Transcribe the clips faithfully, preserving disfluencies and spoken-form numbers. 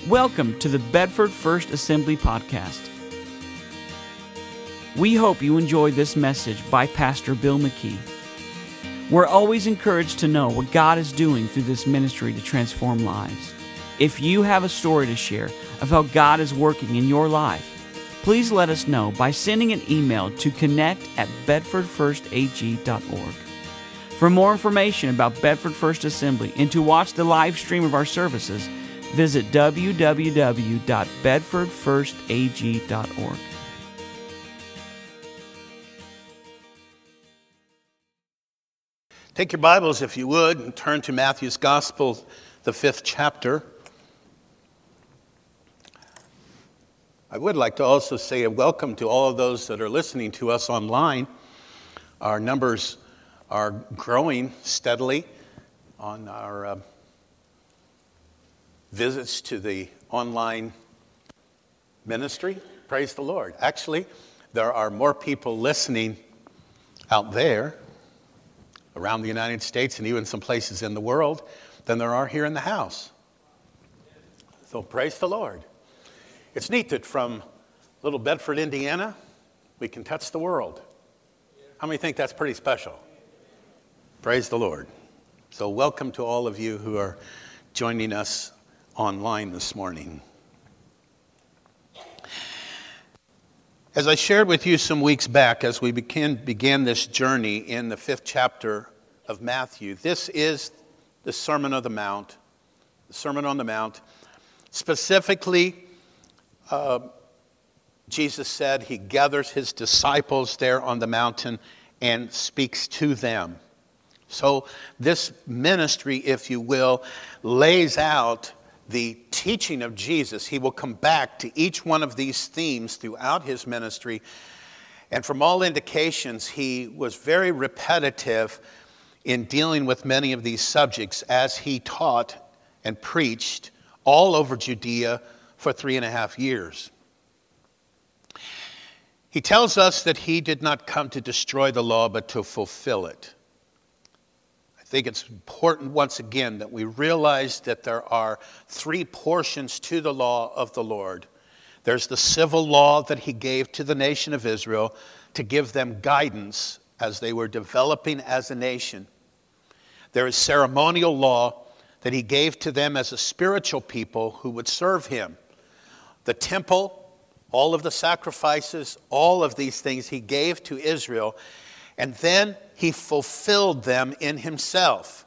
Welcome to the Bedford First Assembly Podcast. We hope you enjoy this message by Pastor Bill McKee. We're always encouraged to know what God is doing through this ministry to transform lives. If you have a story to share of how God is working in your life, please let us know by sending an email to connect at bedford first a g dot org. For more information about Bedford First Assembly and to watch the live stream of our services, visit w w w dot bedford first a g dot org. Take your Bibles, if you would, and turn to Matthew's Gospel, the fifth chapter. I would like to also say a welcome to all of those that are listening to us online. Our numbers are growing steadily on our uh, visits to the online ministry. Praise the Lord. Actually, there are more people listening out there around the United States and even some places in the world than there are here in the house. So praise the Lord. It's neat that from little Bedford, Indiana, we can touch the world. How many think that's pretty special? Praise the Lord. So welcome to all of you who are joining us online this morning. As I shared with you some weeks back, as we began, began this journey in the fifth chapter of Matthew, this is the Sermon on the Mount, the Sermon on the Mount. Specifically, uh, Jesus said he gathers his disciples there on the mountain and speaks to them. So this ministry, if you will, lays out the teaching of Jesus. He will come back to each one of these themes throughout his ministry. And from all indications, he was very repetitive in dealing with many of these subjects as he taught and preached all over Judea for three and a half years. He tells us that he did not come to destroy the law, but to fulfill it. I think it's important once again that we realize that there are three portions to the law of the Lord. There's the civil law that he gave to the nation of Israel to give them guidance as they were developing as a nation. There is ceremonial law that he gave to them as a spiritual people who would serve him. The temple, all of the sacrifices, all of these things he gave to Israel, and then he fulfilled them in himself.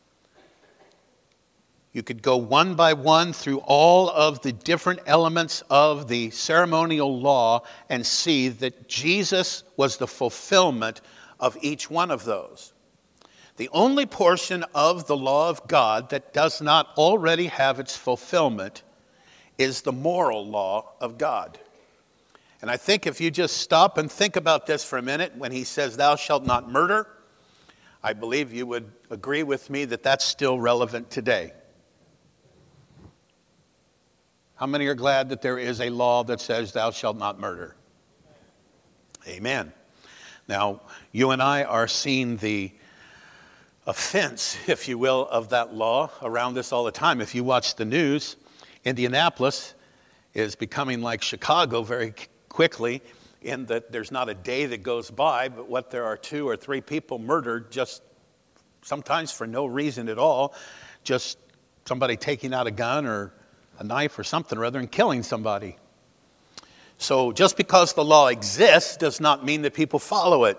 You could go one by one through all of the different elements of the ceremonial law and see that Jesus was the fulfillment of each one of those. The only portion of the law of God that does not already have its fulfillment is the moral law of God. And I think if you just stop and think about this for a minute, when he says, "Thou shalt not murder," I believe you would agree with me that that's still relevant today. How many are glad that there is a law that says, "Thou shalt not murder"? Amen. Now, you and I are seeing the offense, if you will, of that law around us all the time. If you watch the news, Indianapolis is becoming like Chicago very quickly, in that there's not a day that goes by but what there are two or three people murdered, just sometimes for no reason at all, just somebody taking out a gun or a knife or something rather than killing somebody. So just because the law exists does not mean that people follow it.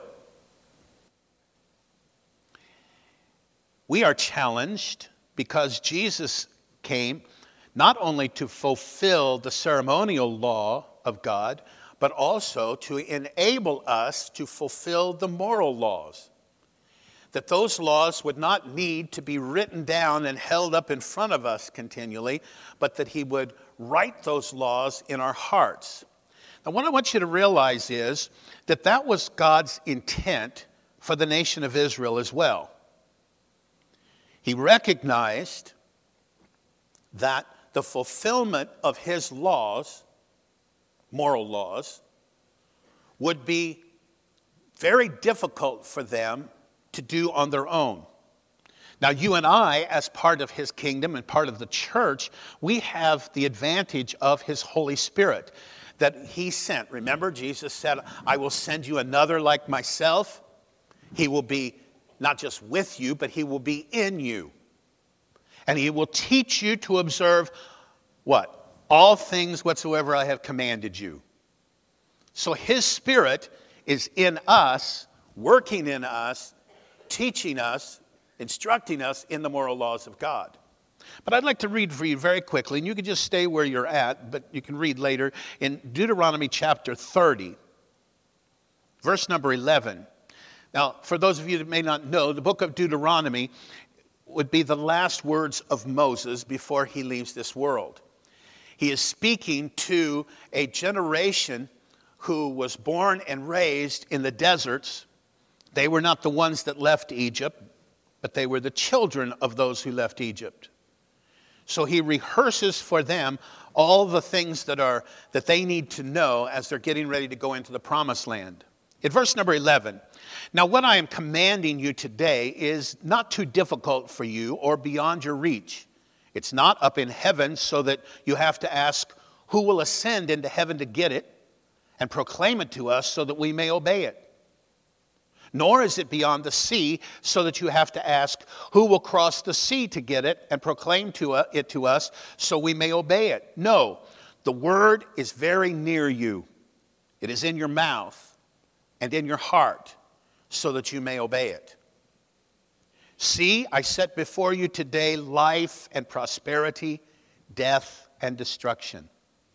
We are challenged because Jesus came not only to fulfill the ceremonial law of God, but also to enable us to fulfill the moral laws. That those laws would not need to be written down and held up in front of us continually, but that he would write those laws in our hearts. Now, what I want you to realize is that that was God's intent for the nation of Israel as well. He recognized that the fulfillment of his laws, moral laws, would be very difficult for them to do on their own. Now, you and I, as part of his kingdom and part of the church, we have the advantage of his Holy Spirit that he sent. Remember, Jesus said, I will send you another like myself. He will be not just with you, but he will be in you. And he will teach you to observe what? All things whatsoever I have commanded you. So his Spirit is in us, working in us, teaching us, instructing us in the moral laws of God. But I'd like to read for you very quickly, and you can just stay where you're at, but you can read later, in Deuteronomy chapter thirty, verse number eleven. Now, for those of you that may not know, the book of Deuteronomy would be the last words of Moses before he leaves this world. He is speaking to a generation who was born and raised in the deserts. They were not the ones that left Egypt, but they were the children of those who left Egypt. So he rehearses for them all the things that are that they need to know as they're getting ready to go into the promised land. In verse number eleven, now what I am commanding you today is not too difficult for you or beyond your reach. It's not up in heaven so that you have to ask who will ascend into heaven to get it and proclaim it to us so that we may obey it. Nor is it beyond the sea, so that you have to ask, who will cross the sea to get it and proclaim to uh, it to us, so we may obey it? No, the word is very near you. It is in your mouth and in your heart, so that you may obey it. See, I set before you today life and prosperity, death and destruction.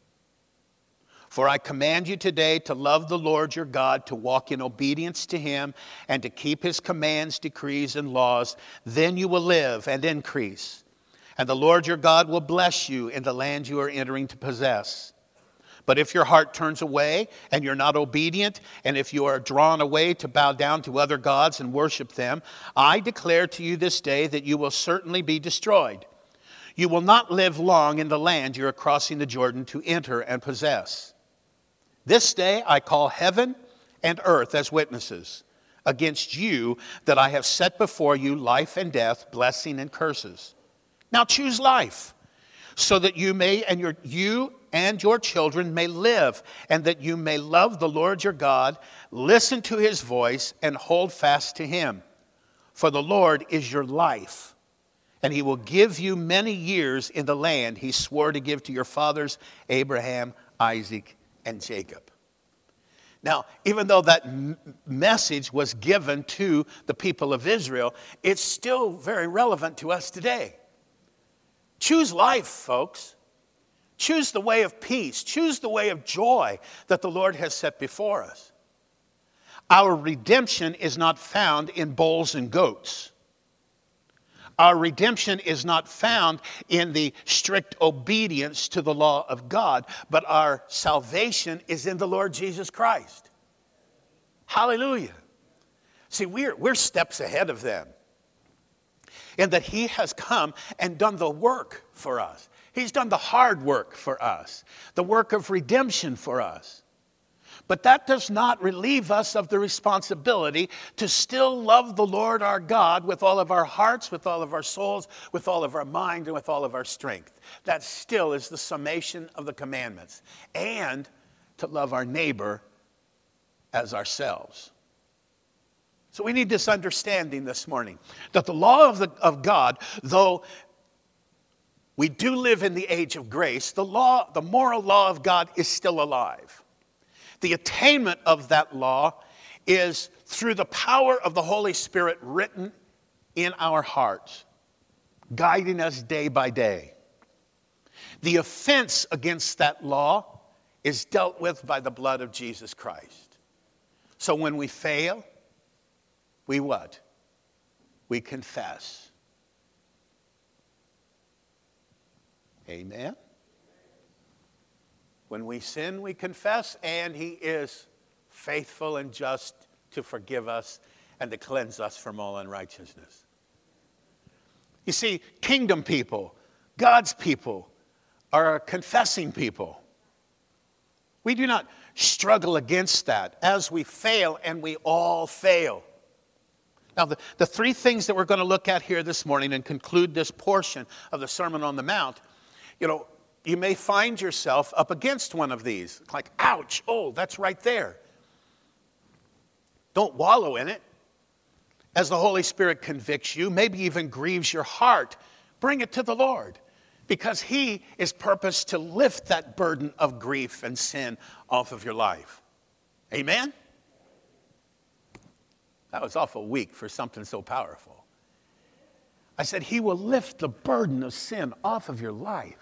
For I command you today to love the Lord your God, to walk in obedience to him, and to keep his commands, decrees, and laws. Then you will live and increase. And the Lord your God will bless you in the land you are entering to possess. But if your heart turns away and you're not obedient, and if you are drawn away to bow down to other gods and worship them, I declare to you this day that you will certainly be destroyed. You will not live long in the land you are crossing the Jordan to enter and possess. This day I call heaven and earth as witnesses against you that I have set before you life and death, blessing and curses. Now choose life, so that you may and your you and your children may live, and that you may love the Lord your God, listen to his voice, and hold fast to him. For the Lord is your life, and he will give you many years in the land he swore to give to your fathers, Abraham, Isaac, and Jacob. Now, even though that m- message was given to the people of Israel, it's still very relevant to us today. Choose life, folks. Choose the way of peace. Choose the way of joy that the Lord has set before us. Our redemption is not found in bulls and goats. Our redemption is not found in the strict obedience to the law of God, but our salvation is in the Lord Jesus Christ. Hallelujah. See, we're, we're steps ahead of them in that he has come and done the work for us. He's done the hard work for us, the work of redemption for us. But that does not relieve us of the responsibility to still love the Lord our God with all of our hearts, with all of our souls, with all of our mind, and with all of our strength. That still is the summation of the commandments. And to love our neighbor as ourselves. So we need this understanding this morning, that the law of, the, of God, though we do live in the age of grace, the law, the moral law of God is still alive. The attainment of that law is through the power of the Holy Spirit written in our hearts, guiding us day by day. The offense against that law is dealt with by the blood of Jesus Christ. So when we fail, we what? We confess. Amen? When we sin, we confess, and he is faithful and just to forgive us and to cleanse us from all unrighteousness. You see, kingdom people, God's people, are confessing people. We do not struggle against that as we fail, and we all fail. Now, the, the three things that we're going to look at here this morning and conclude this portion of the Sermon on the Mount, you know, you may find yourself up against one of these. Like, ouch, oh, that's right there. Don't wallow in it. As the Holy Spirit convicts you, maybe even grieves your heart, bring it to the Lord, because He is purposed to lift that burden of grief and sin off of your life. Amen? That was awful weak for something so powerful. I said, He will lift the burden of sin off of your life.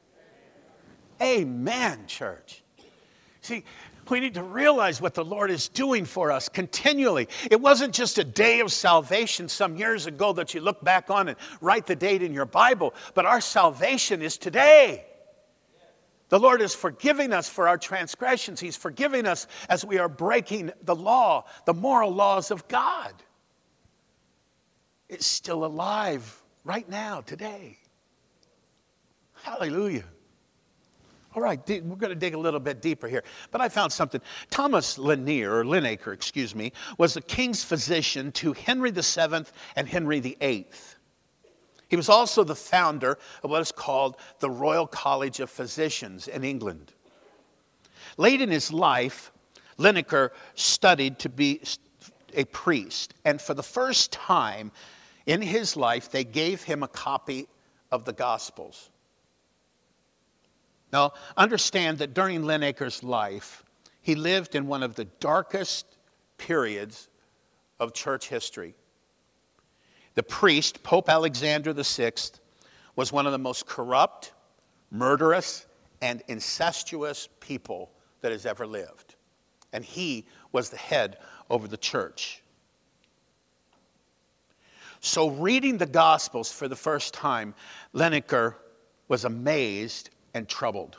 Amen, church. See, we need to realize what the Lord is doing for us continually. It wasn't just a day of salvation some years ago that you look back on and write the date in your Bible, but our salvation is today. The Lord is forgiving us for our transgressions. He's forgiving us as we are breaking the law, the moral laws of God. It's still alive right now, today. Hallelujah. All right, we're going to dig a little bit deeper here. But I found something. Thomas Lanier, or Linacre, excuse me, was the king's physician to Henry the Seventh and Henry the Eighth. He was also the founder of what is called the Royal College of Physicians in England. Late in his life, Linacre studied to be a priest. And for the first time in his life, they gave him a copy of the Gospels. Now, understand that during Linacre's life, he lived in one of the darkest periods of church history. The priest, Pope Alexander the Sixth, was one of the most corrupt, murderous, and incestuous people that has ever lived. And he was the head over the church. So reading the Gospels for the first time, Linacre was amazed and troubled.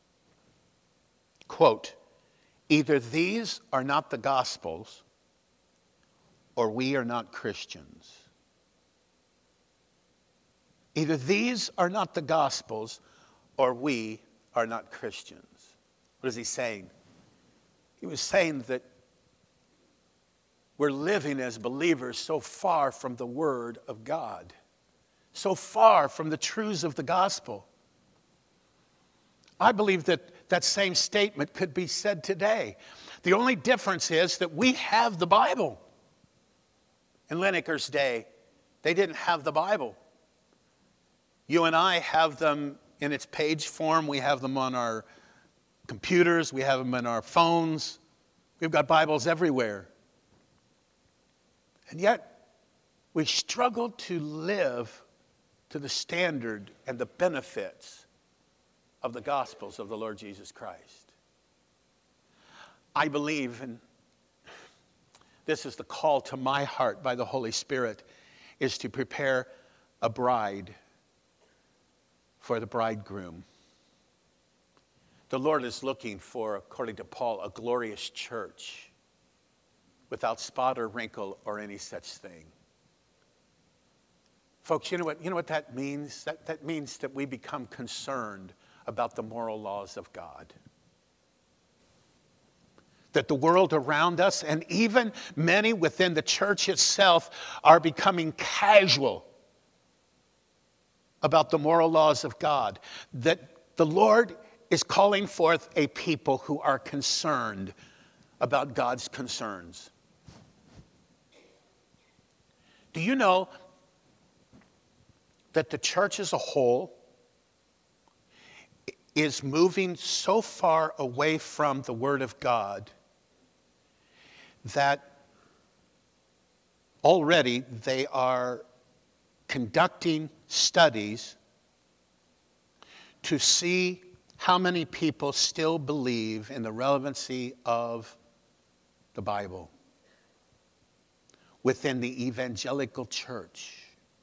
Quote, either these are not the Gospels, or we are not Christians. Either these are not the Gospels, or we are not Christians. What is he saying? He was saying that we're living as believers so far from the Word of God, so far from the truths of the gospel. I believe that that same statement could be said today. The only difference is that we have the Bible. In Linacre's day, they didn't have the Bible. You and I have them in its page form. We have them on our computers. We have them in our phones. We've got Bibles everywhere. And yet, we struggle to live to the standard and the benefits of the Gospels of the Lord Jesus Christ. I believe, and this is the call to my heart by the Holy Spirit, is to prepare a bride for the bridegroom. The Lord is looking for, according to Paul, a glorious church without spot or wrinkle or any such thing. Folks, you know what, you know what that means? That, that means that we become concerned about the moral laws of God. That the world around us, and even many within the church itself, are becoming casual about the moral laws of God. That the Lord is calling forth a people who are concerned about God's concerns. Do you know that the church as a whole is moving so far away from the Word of God that already they are conducting studies to see how many people still believe in the relevancy of the Bible within the evangelical church.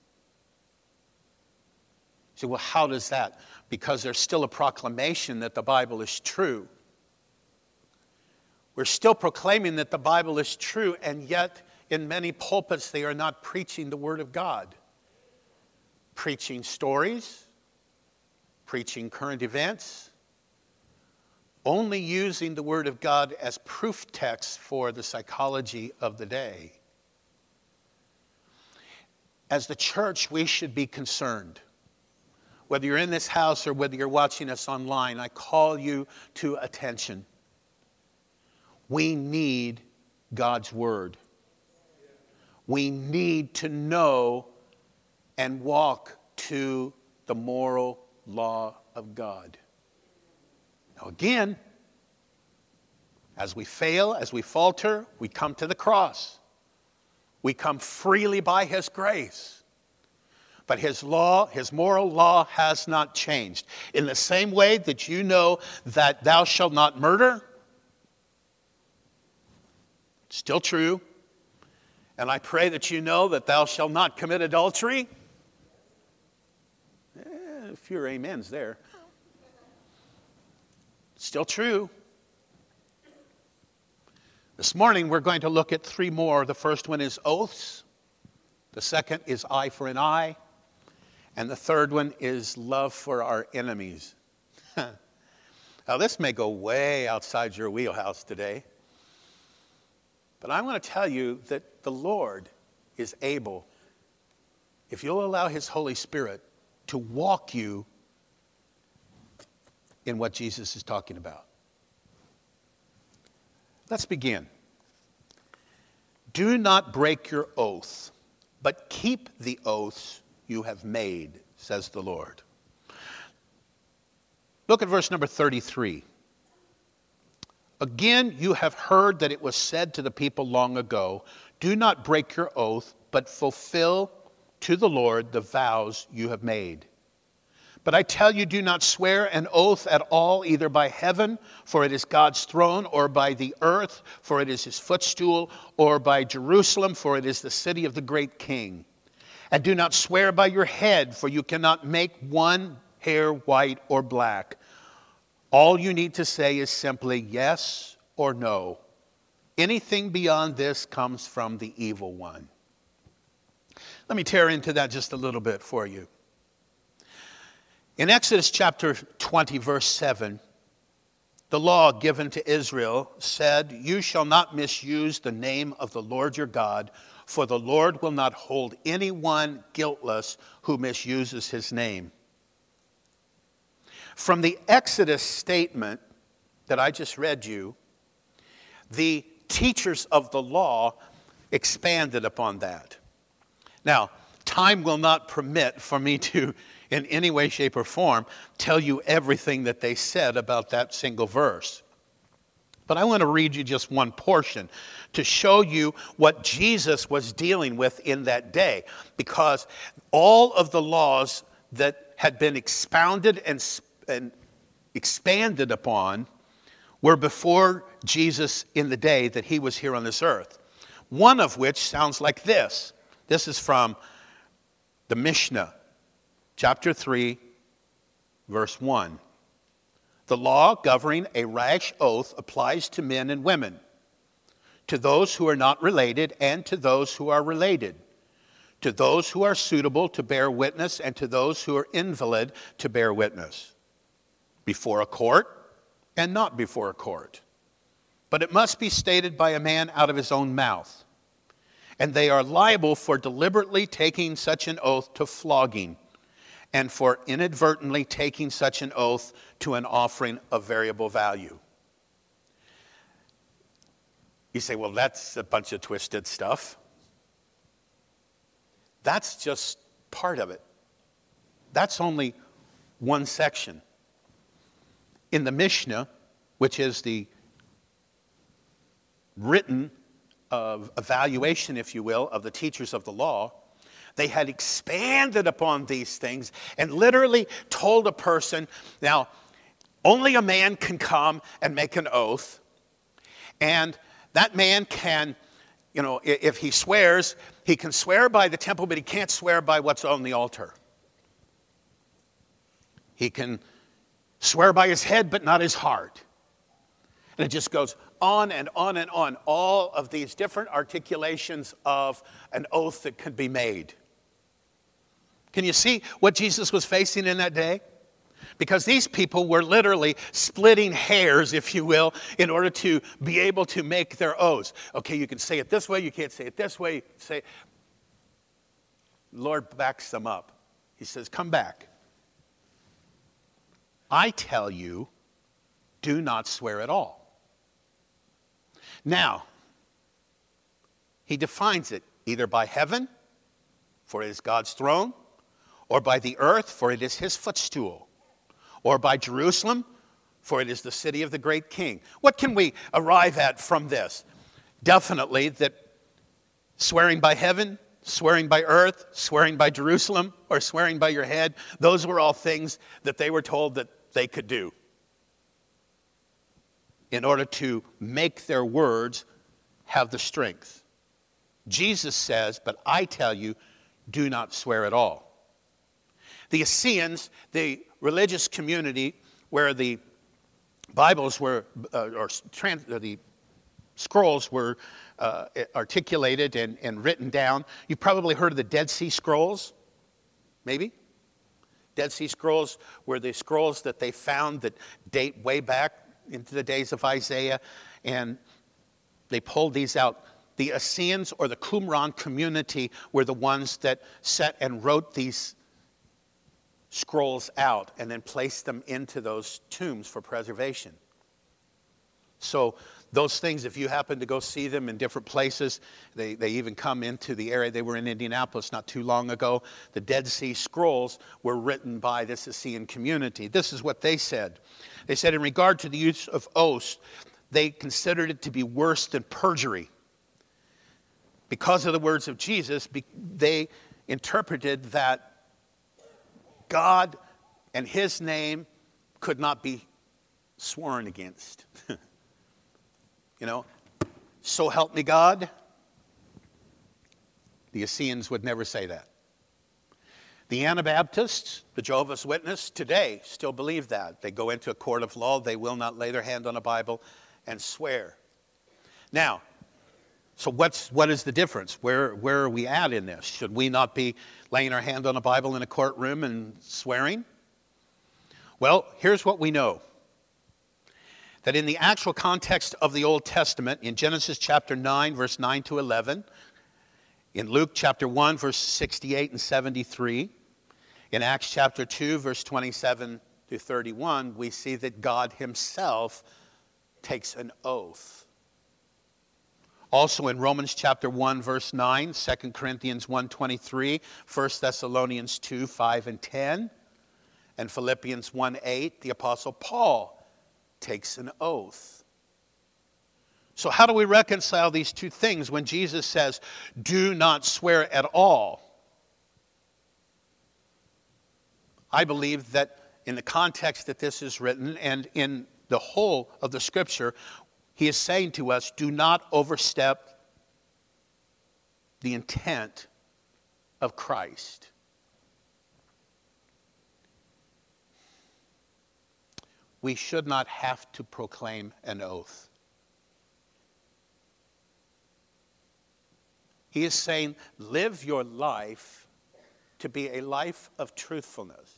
You say, well, how does that? Because there's still a proclamation that the Bible is true. We're still proclaiming that the Bible is true, and yet in many pulpits they are not preaching the Word of God. Preaching stories, preaching current events, only using the Word of God as proof text for the psychology of the day. as the church, we should be concerned. Whether you're in this house or whether you're watching us online, I call you to attention. We need God's word. We need to know and walk to the moral law of God. Now again, as we fail, as we falter, we come to the cross. We come freely by his grace. But his law, his moral law has not changed. In the same way that you know that thou shalt not murder, still true. And I pray that you know that thou shalt not commit adultery. Eh, a few amens there. Still true. This morning we're going to look at three more. The first one is oaths. The second is eye for an eye. And the third one is love for our enemies. Now this may go way outside your wheelhouse today. But I want to tell you that the Lord is able, if you'll allow his Holy Spirit to walk you in what Jesus is talking about. Let's begin. Do not break your oath, but keep the oaths you have made, says the Lord. Look at verse number thirty-three. Again, you have heard that it was said to the people long ago, do not break your oath, but fulfill to the Lord the vows you have made. But I tell you, do not swear an oath at all, either by heaven, for it is God's throne, or by the earth, for it is his footstool, or by Jerusalem, for it is the city of the great king. And do not swear by your head, for you cannot make one hair white or black. All you need to say is simply yes or no. Anything beyond this comes from the evil one. Let me tear into that just a little bit for you. In Exodus chapter twenty, verse seven, the law given to Israel said, you shall not misuse the name of the Lord your God, for the Lord will not hold anyone guiltless who misuses his name. From the Exodus statement that I just read you, the teachers of the law expanded upon that. Now, time will not permit for me to, in any way, shape, or form, tell you everything that they said about that single verse. But I want to read you just one portion to show you what Jesus was dealing with in that day. Because all of the laws that had been expounded and, and expanded upon were before Jesus in the day that he was here on this earth. One of which sounds like this. This is from the Mishnah, chapter three, verse one. The law governing a rash oath applies to men and women, to those who are not related and to those who are related, to those who are suitable to bear witness and to those who are invalid to bear witness, before a court and not before a court. But it must be stated by a man out of his own mouth. And they are liable for deliberately taking such an oath to flogging, and for inadvertently taking such an oath to an offering of variable value. You say, well, that's a bunch of twisted stuff. That's just part of it. That's only one section. In the Mishnah, which is the written of evaluation, if you will, of the teachers of the law, they had expanded upon these things and literally told a person, now, only a man can come and make an oath, and that man can, you know, if he swears, he can swear by the temple, but he can't swear by what's on the altar. He can swear by his head, but not his heart. And it just goes on and on and on, all of these different articulations of an oath that could be made. Can you see what Jesus was facing in that day? Because these people were literally splitting hairs, if you will, in order to be able to make their oaths. Okay, you can say it this way, you can't say it this way. Say, The Lord backs them up. He says, come back. I tell you, do not swear at all. Now, he defines it either by heaven, for it is God's throne, or by the earth, for it is his footstool, or by Jerusalem, for it is the city of the great king. What can we arrive at from this? Definitely that swearing by heaven, swearing by earth, swearing by Jerusalem, or swearing by your head, those were all things that they were told that they could do in order to make their words have the strength. Jesus says, but I tell you, do not swear at all. The Essenes, the religious community where the Bibles were, uh, or trans, uh, the scrolls were uh, articulated and, and written down. You've probably heard of the Dead Sea Scrolls, maybe? Dead Sea Scrolls were the scrolls that they found that date way back into the days of Isaiah, and they pulled these out. The Essenes or the Qumran community were the ones that sat and wrote these scrolls out and then placed them into those tombs for preservation. So those things, if you happen to go see them in different places, they, they even come into the area. They were in Indianapolis not too long ago. The Dead Sea Scrolls were written by this Essene community. This is what they said. They said in regard to the use of oaths, they considered it to be worse than perjury. Because of the words of Jesus, they interpreted that God and his name could not be sworn against. You know, so help me God. The Essenes would never say that. The Anabaptists, the Jehovah's Witnesses, today still believe that. They go into a court of law. They will not lay their hand on a Bible and swear. Now, so what's what is the difference? Where where are we at in this? Should we not be laying our hand on a Bible in a courtroom and swearing? Well, here's what we know. That in the actual context of the Old Testament, in Genesis chapter nine, verse nine to eleven, in Luke chapter one, verse sixty-eight and seventy-three, in Acts chapter two, verse twenty-seven to thirty-one, we see that God himself takes an oath. Also in Romans chapter one, verse nine, Second Corinthians one twenty-three, First Thessalonians two, five and ten, and Philippians one eight, the Apostle Paul takes an oath. So how do we reconcile these two things when Jesus says, do not swear at all? I believe that in the context that this is written and in the whole of the Scripture, he is saying to us, do not overstep the intent of Christ. We should not have to proclaim an oath. He is saying, live your life to be a life of truthfulness.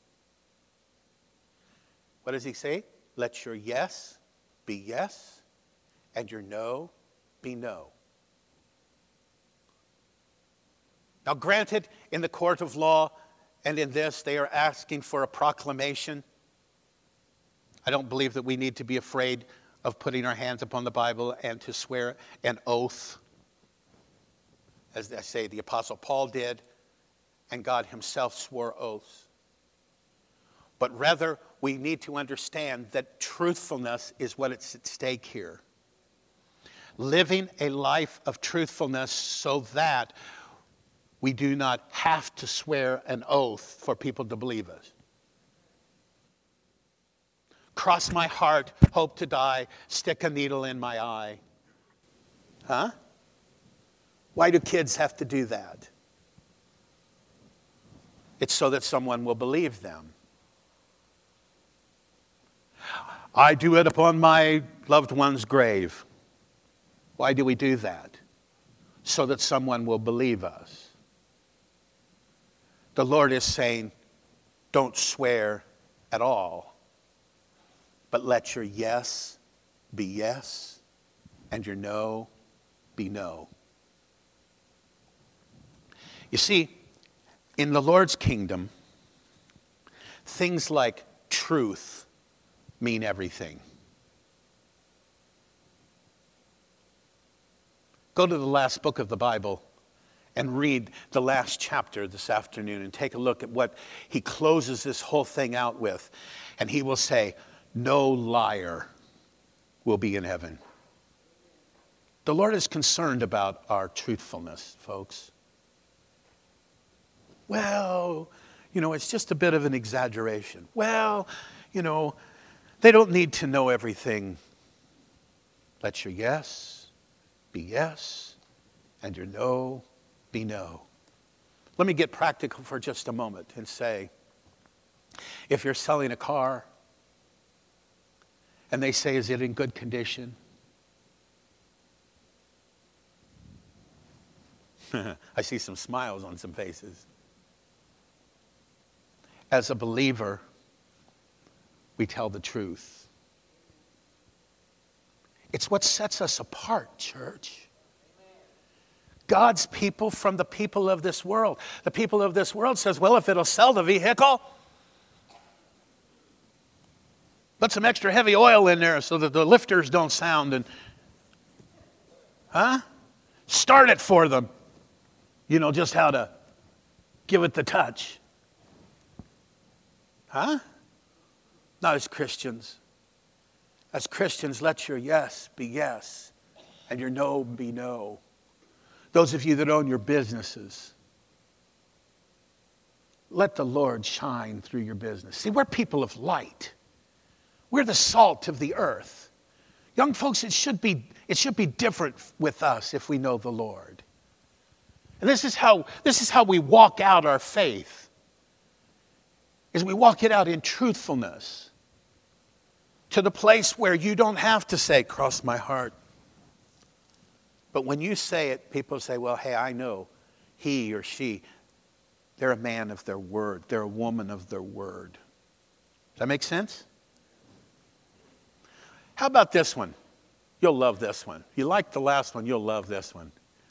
What does he say? Let your yes be yes, and your no be no. Now, granted, in the court of law and in this, they are asking for a proclamation. I don't believe that we need to be afraid of putting our hands upon the Bible and to swear an oath. As I say, the Apostle Paul did, and God himself swore oaths. But rather, we need to understand that truthfulness is what is at stake here. Living a life of truthfulness so that we do not have to swear an oath for people to believe us. Cross my heart, hope to die, stick a needle in my eye. Huh? Why do kids have to do that? It's so that someone will believe them. I do it upon my loved one's grave. Why do we do that? So that someone will believe us. The Lord is saying, don't swear at all. But let your yes be yes, and your no be no. You see, In the Lord's kingdom, things like truth mean everything. Go to the last book of the Bible and read the last chapter this afternoon and take a look at what he closes this whole thing out with. And he will say, no liar will be in heaven. The Lord is concerned about our truthfulness, folks. Well, you know, it's just a bit of an exaggeration. Well, you know, they don't need to know everything. Let your yes be yes, and your no be no. Let me get practical for just a moment and say, if you're selling a car and they say, is it in good condition? I see some smiles on some faces. As a believer, we tell the truth. It's what sets us apart, church. God's people from the people of this world. The people of this world says, well, if it'll sell the vehicle, put some extra heavy oil in there so that the lifters don't sound. And, huh? Start it for them. You know just how to give it the touch. Huh? Not as Christians. As Christians, let your yes be yes and your no be no. Those of you that own your businesses, let the Lord shine through your business. See, we're people of light. We're the salt of the earth. Young folks, it should be, it should be different with us if we know the Lord. And this is how, this is how we walk out our faith. Is we walk it out in truthfulness to the place where you don't have to say, cross my heart. But when you say it, people say, well, hey, I know he or she, they're a man of their word. They're a woman of their word. Does that make sense? How about this one? You'll love this one. If you like the last one, you'll love this one.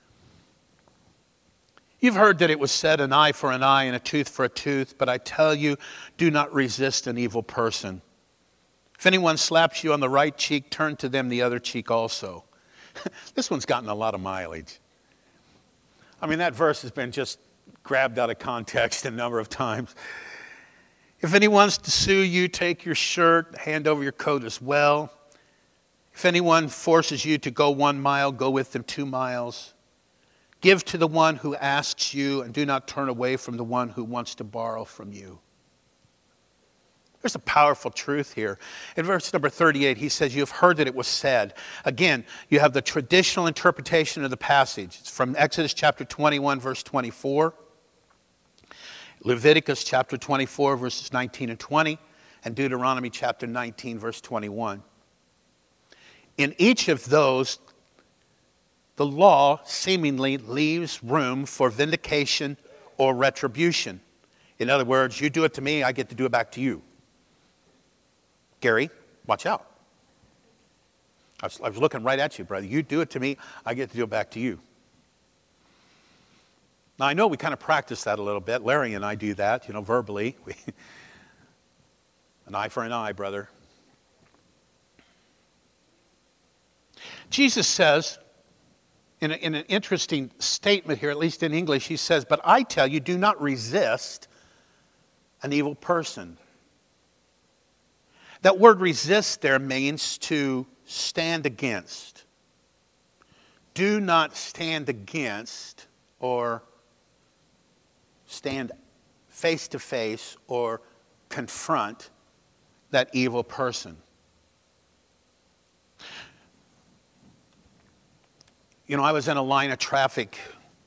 You've heard that it was said, an eye for an eye and a tooth for a tooth, but I tell you, do not resist an evil person. If anyone slaps you on the right cheek, turn to them the other cheek also. This one's gotten a lot of mileage. I mean, that verse has been just grabbed out of context a number of times. If anyone wants to sue you, take your shirt, hand over your coat as well. If anyone forces you to go one mile, go with them two miles. Give to the one who asks you, and do not turn away from the one who wants to borrow from you. There's a powerful truth here. In verse number thirty-eight, he says, you have heard that it was said. Again, you have the traditional interpretation of the passage. It's from Exodus chapter twenty-one, verse twenty-four. Leviticus chapter twenty-four, verses nineteen and twenty. And Deuteronomy chapter nineteen, verse twenty-one. In each of those, the law seemingly leaves room for vindication or retribution. In other words, you do it to me, I get to do it back to you. Gary, watch out. I was, I was looking right at you, brother. You do it to me, I get to do it back to you. Now, I know we kind of practice that a little bit. Larry and I do that, you know, verbally. We, an eye for an eye, brother. Jesus says, in, a, in an interesting statement here, at least in English, he says, but I tell you, do not resist an evil person. That word resist there means to stand against. Do not stand against or stand face to face or confront that evil person. You know, I was in a line of traffic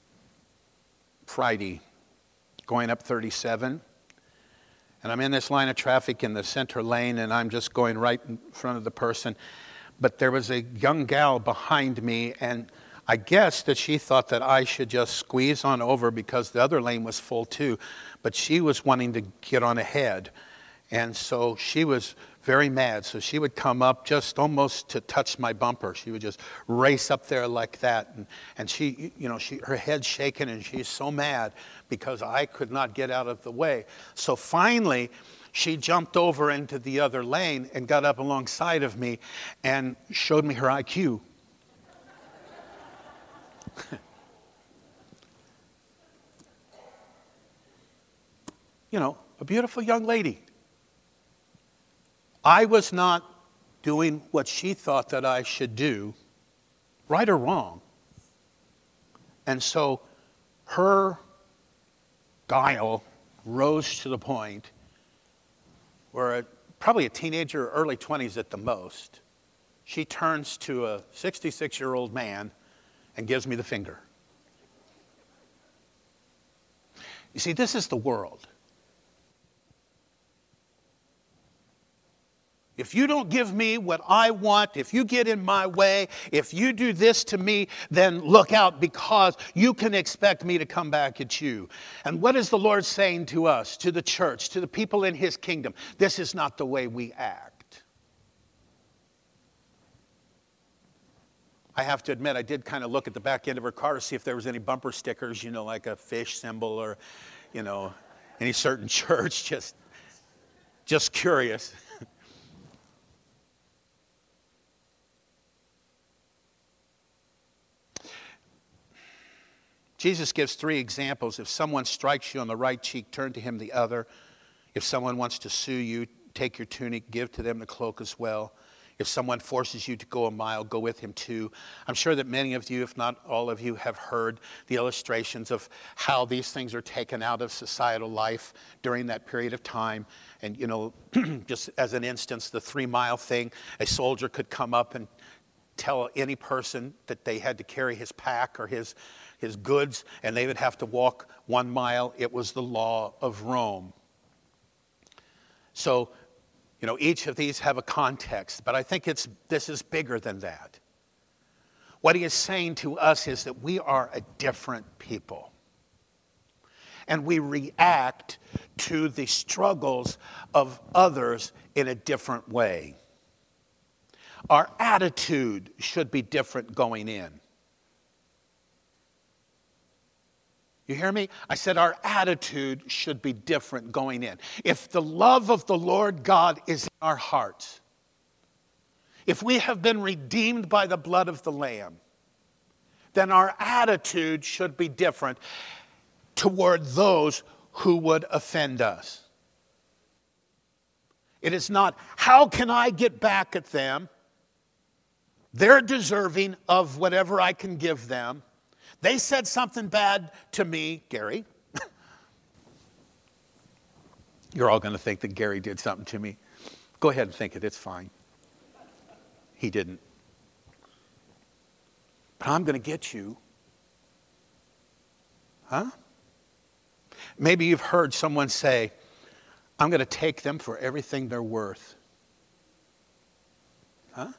Friday going up thirty-seven. And I'm in this line of traffic in the center lane, and I'm just going right in front of the person. But there was a young gal behind me, and I guess that she thought that I should just squeeze on over because the other lane was full too. But she was wanting to get on ahead. And so she was very mad. So she would come up just almost to touch my bumper. She would just race up there like that. And, and she, you know, she, her head's shaking and she's so mad because I could not get out of the way. So finally, she jumped over into the other lane and got up alongside of me and showed me her I Q. You know, a beautiful young lady. I was not doing what she thought that I should do, right or wrong. And so her guile rose to the point where a, probably a teenager, early twenties at the most, she turns to a sixty-six-year-old man and gives me the finger. You see, this is the world. If you don't give me what I want, if you get in my way, if you do this to me, then look out, because you can expect me to come back at you. And what is the Lord saying to us, to the church, to the people in His kingdom? This is not the way we act. I have to admit, I did kind of look at the back end of her car to see if there was any bumper stickers, you know, like a fish symbol or, you know, any certain church, just, just curious. Jesus gives three examples. If someone strikes you on the right cheek, turn to him the other. If someone wants to sue you, take your tunic, give to them the cloak as well. If someone forces you to go a mile, go with him too. I'm sure that many of you, if not all of you, have heard the illustrations of how these things are taken out of societal life during that period of time. And, you know, just as an instance, the three-mile thing, a soldier could come up and tell any person that they had to carry his pack or his his goods, and they would have to walk one mile. It was the law of Rome. So, you know, each of these have a context, but I think it's this is bigger than that. What he is saying to us is that we are a different people. And we react to the struggles of others in a different way. Our attitude should be different going in. You hear me? I said our attitude should be different going in. If the love of the Lord God is in our hearts, if we have been redeemed by the blood of the Lamb, then our attitude should be different toward those who would offend us. It is not, how can I get back at them? They're deserving of whatever I can give them. They said something bad to me, Gary. You're all going to think that Gary did something to me. Go ahead and think it. It's fine. He didn't. But I'm going to get you. Huh? Maybe you've heard someone say, I'm going to take them for everything they're worth. Huh?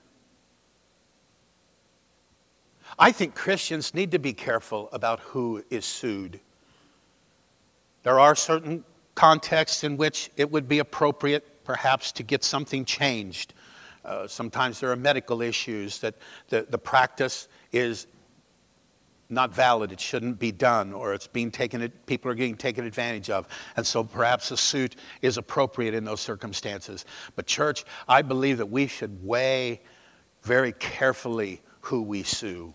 I think Christians need to be careful about who is sued. There are certain contexts in which it would be appropriate, perhaps, to get something changed. Uh, sometimes there are medical issues that the, the practice is not valid. It shouldn't be done, or it's being taken, people are getting taken advantage of. And so perhaps a suit is appropriate in those circumstances. But church, I believe that we should weigh very carefully who we sue.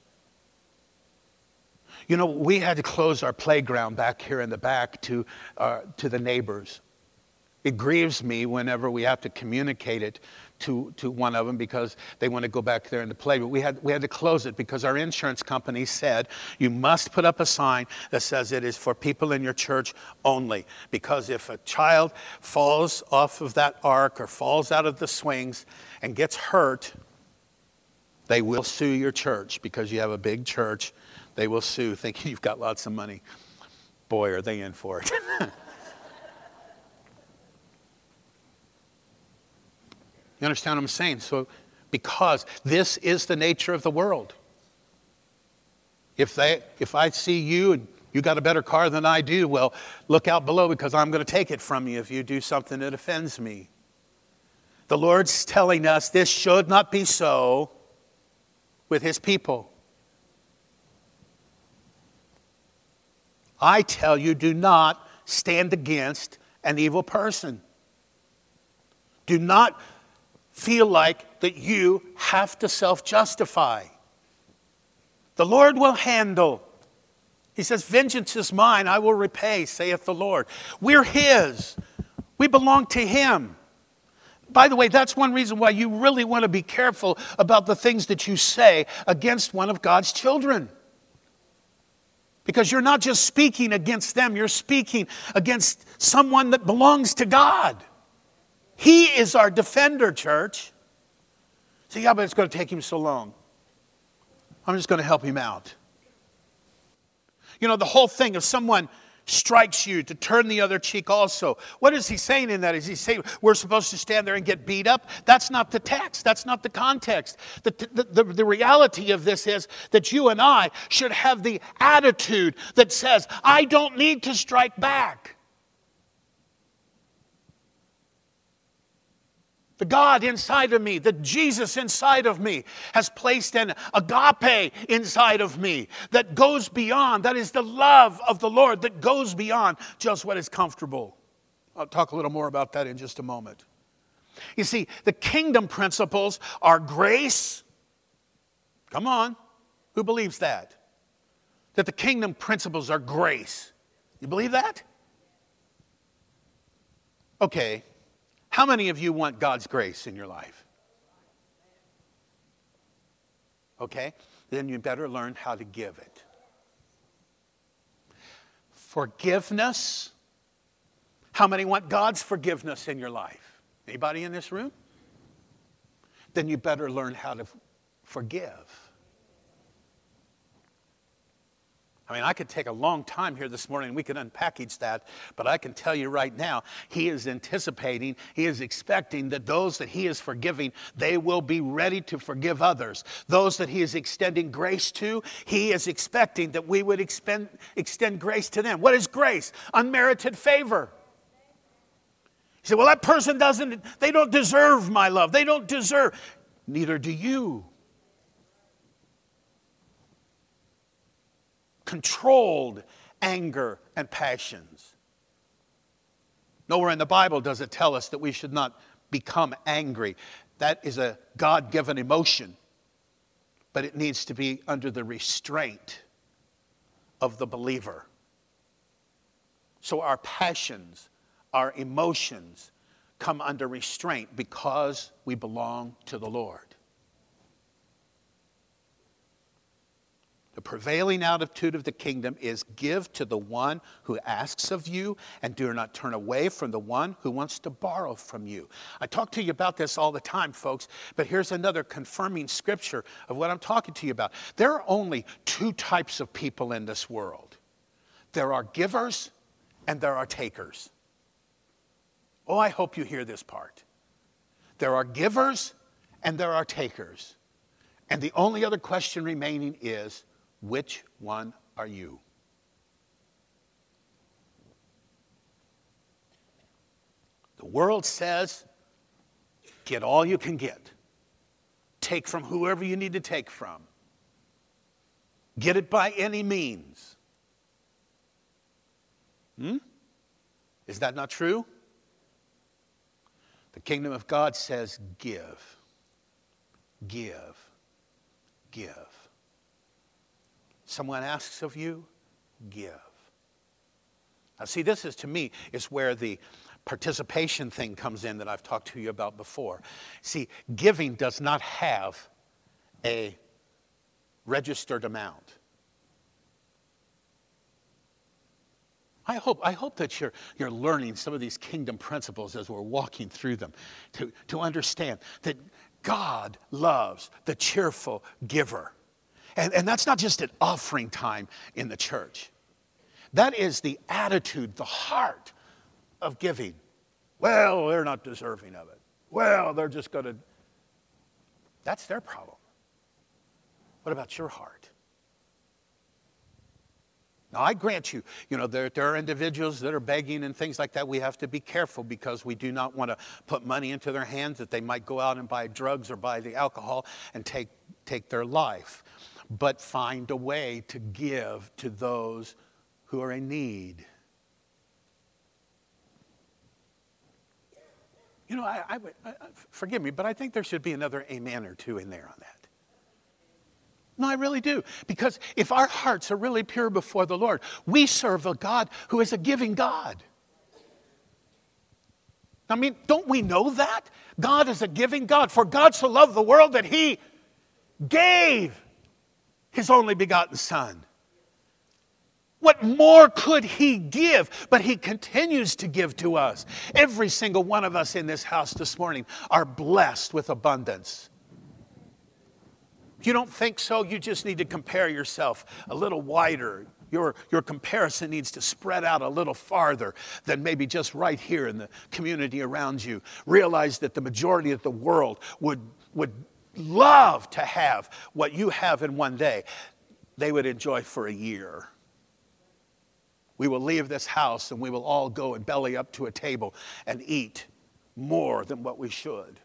You know, we had to close our playground back here in the back to, uh, to the neighbors. It grieves me whenever we have to communicate it to, to one of them because they want to go back there and to play. But we had, we had to close it because our insurance company said, you must put up a sign that says it is for people in your church only. Because if a child falls off of that ark or falls out of the swings and gets hurt, they will sue your church because you have a big church. They will sue thinking you've got lots of money. Boy, are they in for it. You understand what I'm saying? So, because this is the nature of the world. If they, if I see you and you got a better car than I do, well, look out below because I'm going to take it from you if you do something that offends me. The Lord's telling us this should not be so with his people. I tell you, do not stand against an evil person. Do not feel like that you have to self-justify. The Lord will handle. He says, vengeance is mine, I will repay, saith the Lord. We're his. We belong to him. By the way, that's one reason why you really want to be careful about the things that you say against one of God's children. Because you're not just speaking against them, you're speaking against someone that belongs to God. He is our defender, church. So yeah, but it's going to take him so long. I'm just going to help him out. You know, the whole thing, if someone strikes you, to turn the other cheek also. What is he saying in that? Is he saying we're supposed to stand there and get beat up? That's not the text. That's not the context. The, the, the, the reality of this is that you and I should have the attitude that says, I don't need to strike back. The God inside of me, the Jesus inside of me has placed an agape inside of me that goes beyond, that is the love of the Lord that goes beyond just what is comfortable. I'll talk a little more about that in just a moment. You see, the kingdom principles are grace. Come on, who believes that? That the kingdom principles are grace. You believe that? Okay. How many of you want God's grace in your life? Okay, then you better learn how to give it. Forgiveness. How many want God's forgiveness in your life? Anybody in this room? Then you better learn how to forgive. I mean, I could take a long time here this morning and we can unpackage that, but I can tell you right now, he is anticipating, he is expecting that those that he is forgiving, they will be ready to forgive others. Those that he is extending grace to, he is expecting that we would expend, extend grace to them. What is grace? Unmerited favor. You say, well, that person doesn't, they don't deserve my love. They don't deserve. Neither do you. Controlled anger and passions. Nowhere in the Bible does it tell us that we should not become angry. That is a God-given emotion, but it needs to be under the restraint of the believer. So our passions, our emotions come under restraint because we belong to the Lord. The prevailing attitude of the kingdom is give to the one who asks of you and do not turn away from the one who wants to borrow from you. I talk to you about this all the time, folks, but here's another confirming scripture of what I'm talking to you about. There are only two types of people in this world. There are givers and there are takers. Oh, I hope you hear this part. There are givers and there are takers. And the only other question remaining is, which one are you? The world says, get all you can get. Take from whoever you need to take from. Get it by any means. Hmm? Is that not true? The kingdom of God says, give, give, give. Someone asks of you, give. Now see, this is to me, is where the participation thing comes in that I've talked to you about before. See, giving does not have a registered amount. I hope, I hope that you're, you're learning some of these kingdom principles as we're walking through them to, to understand that God loves the cheerful giver. And, and that's not just an offering time in the church. That is the attitude, the heart of giving. Well, they're not deserving of it. Well, they're just going to... That's their problem. What about your heart? Now, I grant you, you know, there, there are individuals that are begging and things like that. We have to be careful because we do not want to put money into their hands that they might go out and buy drugs or buy the alcohol and take, take their life. But find a way to give to those who are in need. You know, I, I, I, forgive me, but I think there should be another amen or two in there on that. No, I really do. Because if our hearts are really pure before the Lord, we serve a God who is a giving God. I mean, don't we know that? God is a giving God. For God so loved the world that he gave his only begotten Son. What more could he give? But he continues to give to us. Every single one of us in this house this morning are blessed with abundance. If you don't think so, you just need to compare yourself a little wider. Your, your comparison needs to spread out a little farther than maybe just right here in the community around you. Realize that the majority of the world would, would love to have what you have in one day. They would enjoy for a year. We will leave this house and we will all go and belly up to a table and eat more than what we should.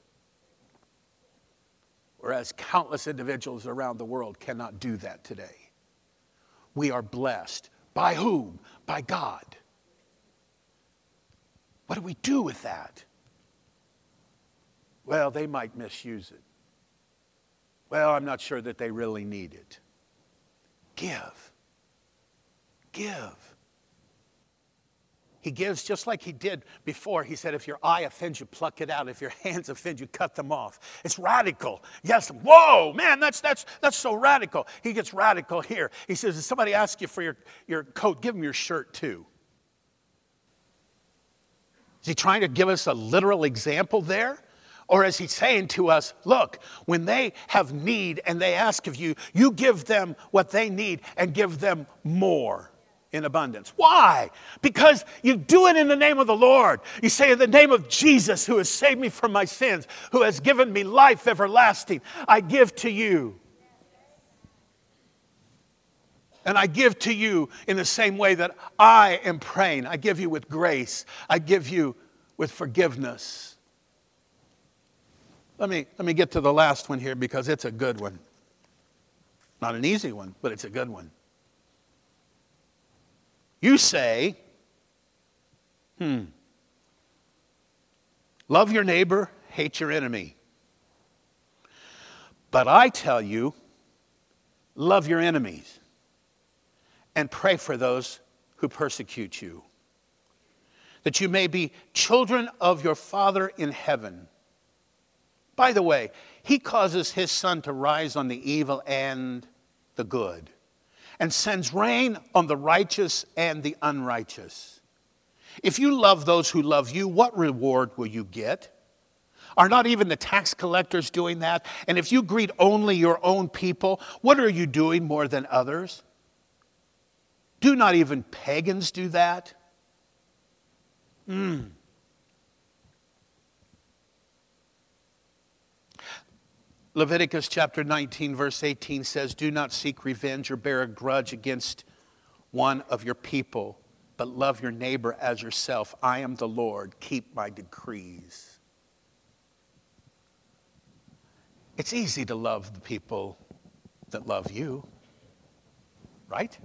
Whereas countless individuals around the world cannot do that today. We are blessed. By whom? By God. What do we do with that? Well, they might misuse it. Well, I'm not sure that they really need it. Give. Give. He gives just like he did before. He said, if your eye offends you, pluck it out. If your hands offend you, cut them off. It's radical. Yes, whoa, man, that's that's that's so radical. He gets radical here. He says, if somebody asks you for your, your coat, give them your shirt too. Is he trying to give us a literal example there? Or is he saying to us, look, when they have need and they ask of you, you give them what they need and give them more. In abundance. Why? Because you do it in the name of the Lord. You say, in the name of Jesus, who has saved me from my sins, who has given me life everlasting, I give to you. And I give to you in the same way that I am praying. I give you with grace. I give you with forgiveness. Let me, let me get to the last one here because it's a good one. Not an easy one, but it's a good one. You say, hmm, love your neighbor, hate your enemy. But I tell you, love your enemies and pray for those who persecute you, that you may be children of your Father in heaven. By the way, he causes his sun to rise on the evil and the good, and sends rain on the righteous and the unrighteous. If you love those who love you, what reward will you get? Are not even the tax collectors doing that? And if you greet only your own people, what are you doing more than others? Do not even pagans do that? Mm. Leviticus chapter nineteen, verse eighteen says, do not seek revenge or bear a grudge against one of your people, but love your neighbor as yourself. I am the Lord. Keep my decrees. It's easy to love the people that love you, right?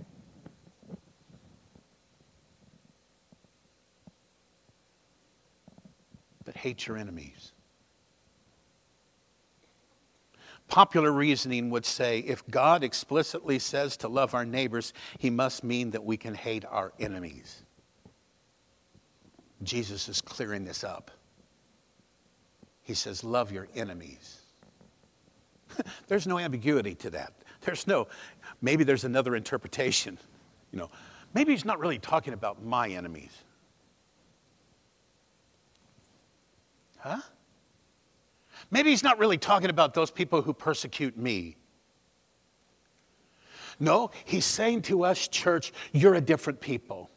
But hate your enemies. Popular reasoning would say if God explicitly says to love our neighbors, he must mean that we can hate our enemies. Jesus is clearing this up. He says, love your enemies. There's no ambiguity to that. There's no, maybe there's another interpretation. You know, maybe he's not really talking about my enemies. Huh? Maybe he's not really talking about those people who persecute me. No, he's saying to us, church, you're a different people.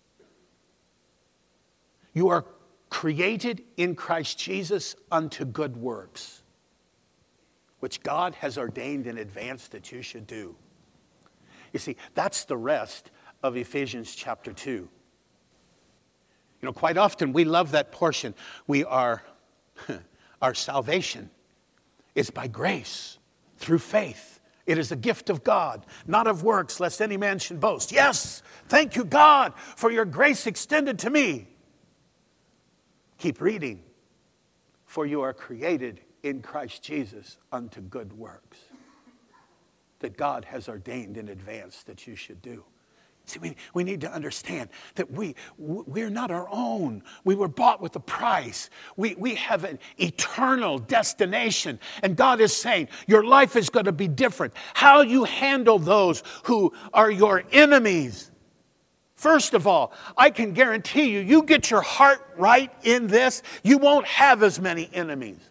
You are created in Christ Jesus unto good works, which God has ordained in advance that you should do. You see, that's the rest of Ephesians chapter two. You know, quite often we love that portion. We are, our salvation is by grace, through faith. It is a gift of God, not of works, lest any man should boast. Yes, thank you, God, for your grace extended to me. Keep reading. For you are created in Christ Jesus unto good works that God has ordained in advance that you should do. See, we, we need to understand that we, we're not our own. We were bought with a price. We, we have an eternal destination. And God is saying, your life is going to be different. How you handle those who are your enemies. First of all, I can guarantee you, you get your heart right in this, you won't have as many enemies.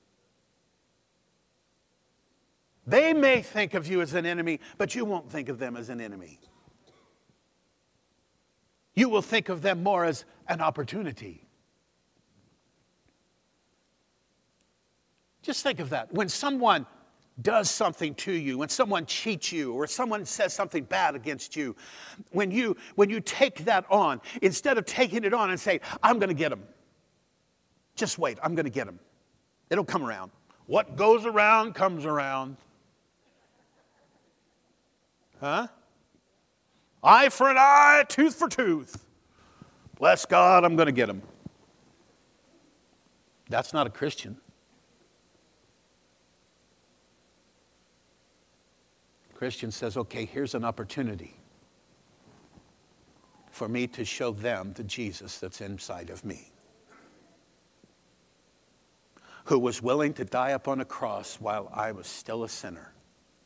They may think of you as an enemy, but you won't think of them as an enemy. You will think of them more as an opportunity. Just think of that. When someone does something to you, when someone cheats you, or someone says something bad against you, when you, when you take that on, instead of taking it on and saying, I'm going to get him. Just wait, I'm going to get him. It'll come around. What goes around comes around. Huh? Eye for an eye, tooth for tooth. Bless God, I'm going to get him. That's not a Christian. Christian says, okay, here's an opportunity for me to show them the Jesus that's inside of me, who was willing to die upon a cross while I was still a sinner.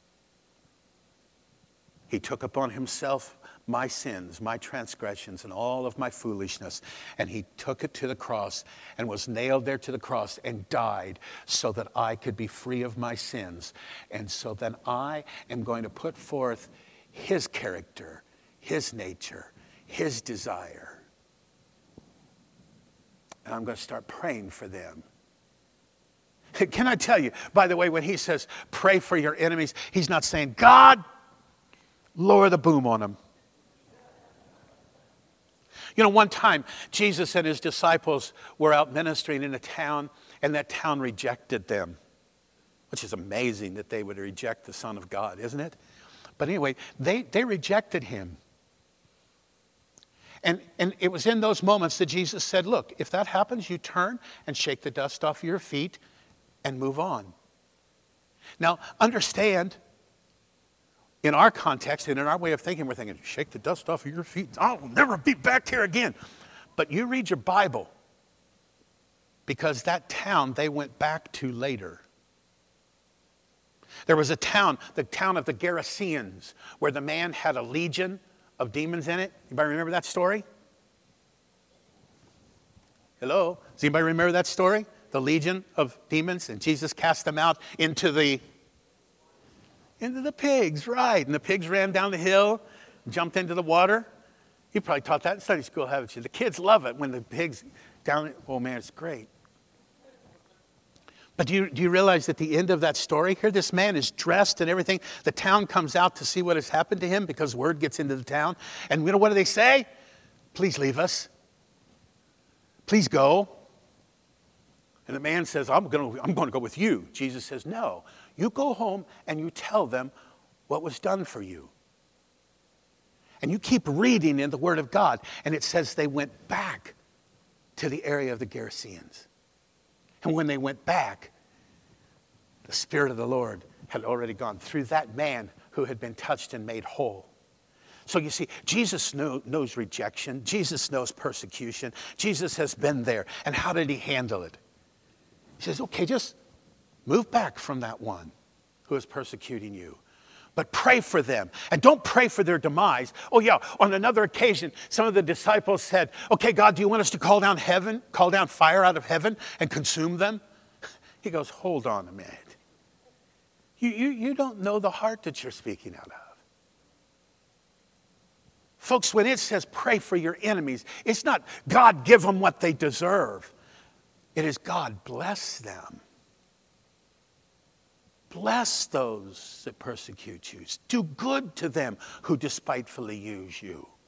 He took upon himself my sins, my transgressions, and all of my foolishness, and he took it to the cross and was nailed there to the cross and died so that I could be free of my sins. And so then I am going to put forth his character, his nature, his desire. And I'm going to start praying for them. Can I tell you, by the way, when he says pray for your enemies, he's not saying, God, lower the boom on them. You know, one time, Jesus and his disciples were out ministering in a town, and that town rejected them, which is amazing that they would reject the Son of God, isn't it? But anyway, they, they rejected him. And, and it was in those moments that Jesus said, look, if that happens, you turn and shake the dust off your feet and move on. Now, understand, in our context and in our way of thinking, we're thinking, shake the dust off of your feet. I'll never be back here again. But you read your Bible, because that town they went back to later. There was a town, the town of the Gerasenes, where the man had a legion of demons in it. Anybody remember that story? Hello? Does anybody remember that story? The legion of demons, and Jesus cast them out into the Into the pigs, right. And the pigs ran down the hill, jumped into the water. You probably taught that in Sunday school, haven't you? The kids love it when the pigs down. Oh, man, it's great. But do you, do you realize at the end of that story, here this man is dressed and everything. The town comes out to see what has happened to him because word gets into the town. And you know what do they say? Please leave us. Please go. And the man says, I'm going to, I'm going to go with you. Jesus says, no. You go home and you tell them what was done for you. And you keep reading in the Word of God, and it says they went back to the area of the Gerasenes. And when they went back, the Spirit of the Lord had already gone through that man who had been touched and made whole. So you see, Jesus know, knows rejection. Jesus knows persecution. Jesus has been there. And how did he handle it? He says, okay, just move back from that one who is persecuting you. But pray for them. And don't pray for their demise. Oh yeah, on another occasion, some of the disciples said, okay, God, do you want us to call down heaven, call down fire out of heaven and consume them? He goes, hold on a minute. You, you, you don't know the heart that you're speaking out of. Folks, when it says pray for your enemies, it's not God give them what they deserve. It is God bless them. Bless those that persecute you. Do good to them who despitefully use you.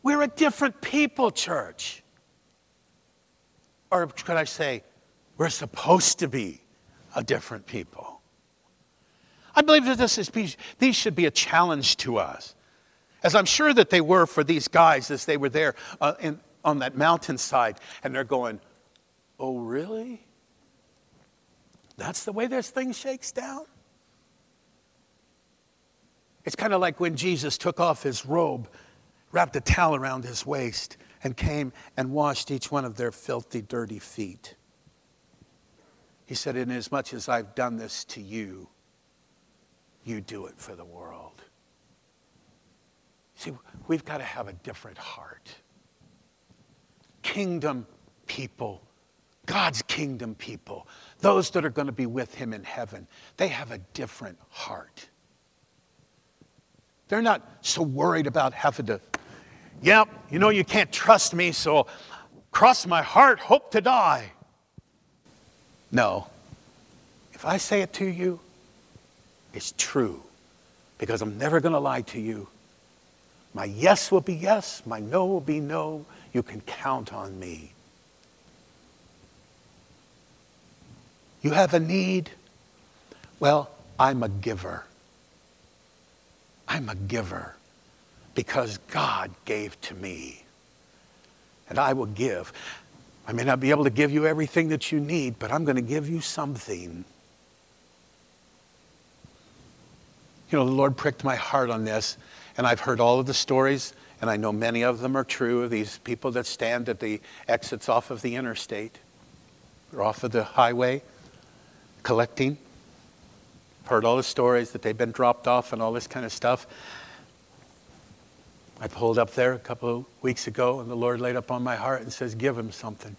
We're a different people, church. Or could I say, we're supposed to be a different people. I believe that this is, these should be a challenge to us. As I'm sure that they were for these guys as they were there uh, in, on that mountainside. And they're going, oh, really? That's the way this thing shakes down? It's kind of like when Jesus took off his robe, wrapped a towel around his waist, and came and washed each one of their filthy, dirty feet. He said, inasmuch as I've done this to you, you do it for the world. See, we've got to have a different heart. Kingdom people, God's kingdom people, those that are going to be with him in heaven, they have a different heart. They're not so worried about having to, yep, yeah, you know you can't trust me, so cross my heart, hope to die. No. If I say it to you, it's true. Because I'm never going to lie to you. My yes will be yes, my no will be no. You can count on me. You have a need? Well, I'm a giver. I'm a giver because God gave to me. And I will give. I may not be able to give you everything that you need, but I'm going to give you something. You know, the Lord pricked my heart on this, and I've heard all of the stories, and I know many of them are true, of these people that stand at the exits off of the interstate or off of the highway collecting. Heard all the stories that they've been dropped off and all this kind of stuff. I pulled up there a couple of weeks ago, and the Lord laid up on my heart and says, give him something.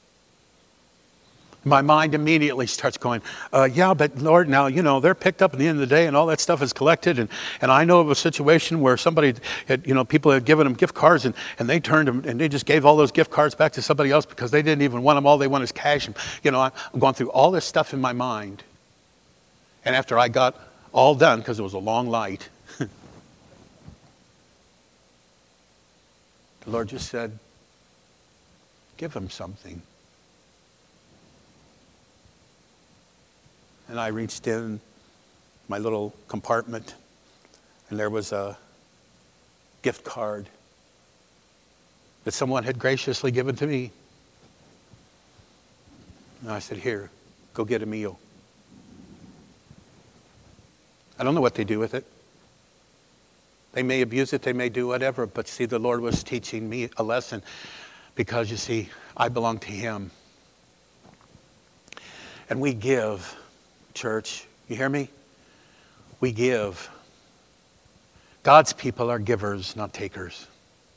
My mind immediately starts going, uh, yeah, but Lord, now, you know, they're picked up at the end of the day and all that stuff is collected. And, and I know of a situation where somebody had, you know, people had given them gift cards and, and they turned them and they just gave all those gift cards back to somebody else because they didn't even want them. All they want is cash. And, you know, I'm going through all this stuff in my mind. And after I got all done, because it was a long light, the Lord just said, give him something. And I reached in my little compartment, and there was a gift card that someone had graciously given to me. And I said, here, go get a meal. I don't know what they do with it. They may abuse it, they may do whatever, but see, the Lord was teaching me a lesson because, you see, I belong to him. And we give, church, you hear me? We give. God's people are givers, not takers.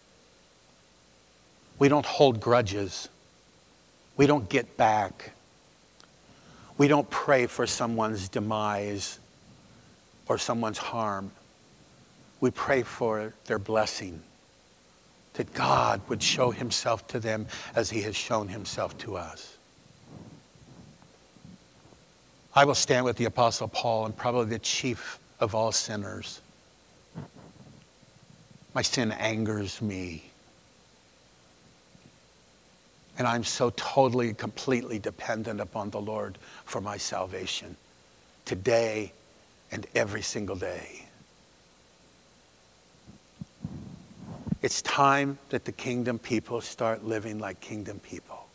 We don't hold grudges. We don't get back. We don't pray for someone's demise or someone's harm. We pray for their blessing, that God would show himself to them as he has shown himself to us. I will stand with the Apostle Paul and probably the chief of all sinners. My sin angers me. And I'm so totally, completely dependent upon the Lord for my salvation today and every single day. It's time that the kingdom people start living like kingdom people.